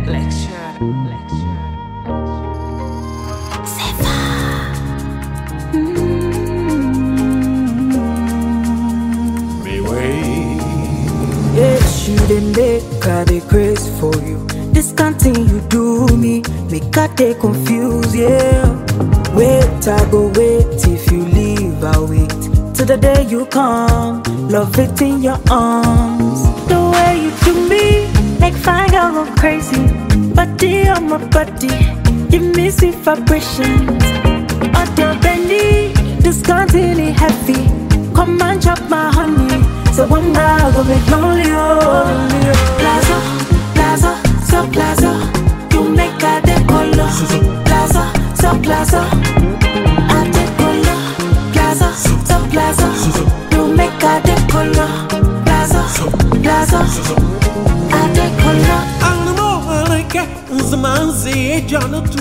Yes, you dey make I dey grace for you. This kind thing you do me, make I dey confused, yeah. Wait, I go wait. If you leave, I'll wait till the day you come. Love it in your arms. The way you do me, make fine girl go crazy. Body on my body, give me sweet vibrations. On your belly, this continent heavy. Come and chop my honey. So one day I go make lonely, oh. Plaza, plaza, so plaza. You make a decola. Plaza, so plaza. I decola. Plaza, so plaza. You make a decola. Plaza, plaza. I decola. I'm the more I get, the man's the John to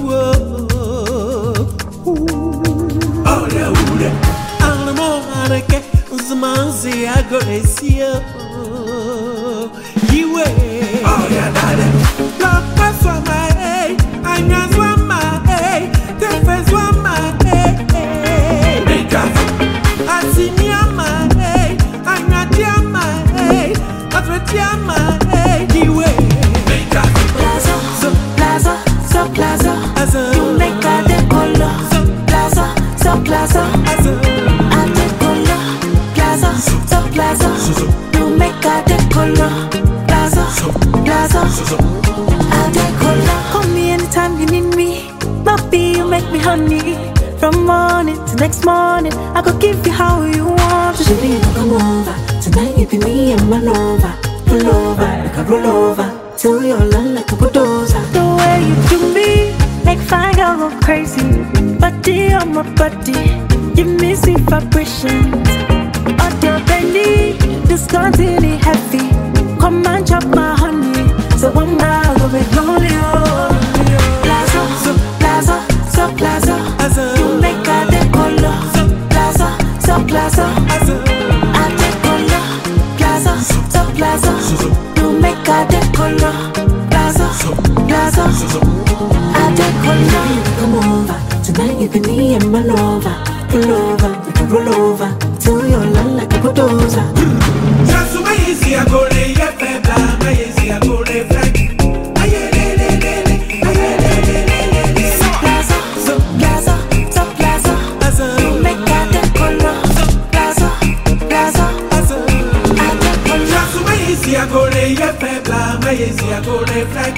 oh, yeah, I'm the more I get. Manzi agoresia you oh yeah daddy love pass on my hey anyas one my hey defense one my hey make up asinia my hey anyatia my hey atretia my hey you make up plaza so plaza you make a decola plaza so plaza Plaza, you make a decola. Plaza, I decola. Call me anytime you need me. Baby, you make me honey. From morning to next morning, I could give you how you want. So baby, come over. Tonight you be me and my lover. Pull over like a rollover. Till your land like a bulldozer. The way you do me, make fine girl go crazy. Body on my body, give me sweet vibrations. On your belly, this continent heavy. Come and chop my honey. So one day I go make lonely, oh. Plaza, so plaza. You make a decola. Plaza, so plaza. I decola. Plaza, so plaza. You make a decola. Plaza, I decola. Come over, tonight you be me and my lover. Pull over, we can roll over. Till your land like a bulldozer. Just my easy, I go lay your pepper. My easy, I go lay flag. Plaza, so plaza. You make a decola. Plaza, I decola. Just my easy, I go lay your pepper. My easy, I go lay flag.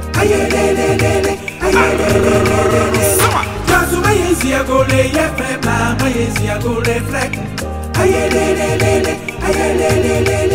Just my easy, I go lay your pepper. My easy, I go lay flag.